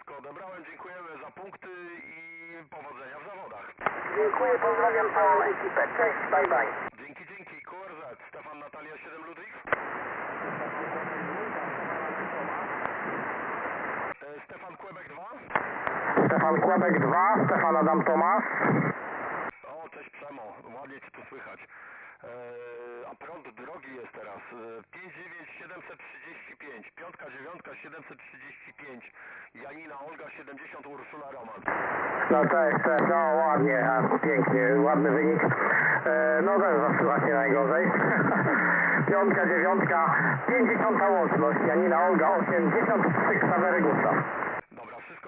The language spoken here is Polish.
Wszystko odebrałem, dziękujemy za punkty i powodzenia w zawodach. Dziękuję, pozdrawiam całą ekipę. Cześć, bye bye. Dzięki, QRZ, Stefan Natalia 7 Ludwik. Stefan Quebec 2. Stefan Quebec 2, Stefan Adam Tomasz. O, cześć Przemo, ładnie Cię tu słychać. A prąd drogi jest teraz. 59735, piątka, dziewiątka, 735. Janina, Olga, 70, Urszula, Roman. No cześć, no ładnie, pięknie, ładny wynik. No też zaczyna się najgorzej. Piątka, dziewiątka, 50 łączność, Janina, Olga, 80, Ksawery Gustaw.